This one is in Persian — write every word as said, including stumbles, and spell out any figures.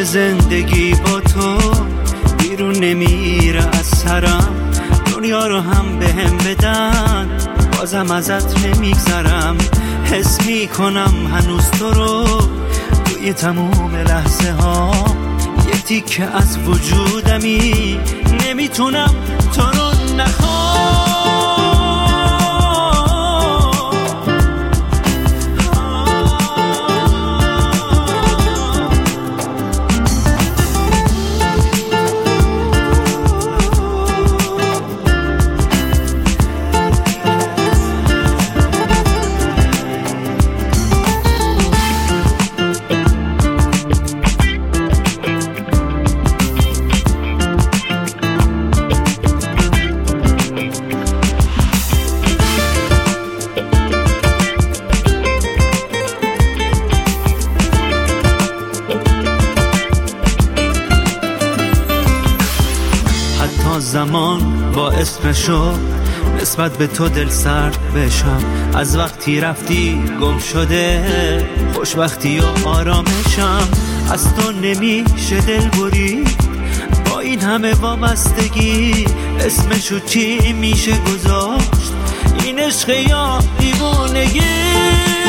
زندگی با تو بیرون نمیره از سرم، دنیا رو هم به هم بدن بازم ازت نمیگذرم. حس میکنم هنوز تو رو توی تموم لحظه ها، یه تیکه از وجودمی، نمیتونم تو رو نخوام. زمان باعث نشد نسبت به تو دل سرد بشم، از وقتی رفتی گم شده خوشبختی و آرامشم. از تو نمیشه دل برید با این همه وابستگی، اسمشو چی میشه گذاشت این عشق یا دیوونگی؟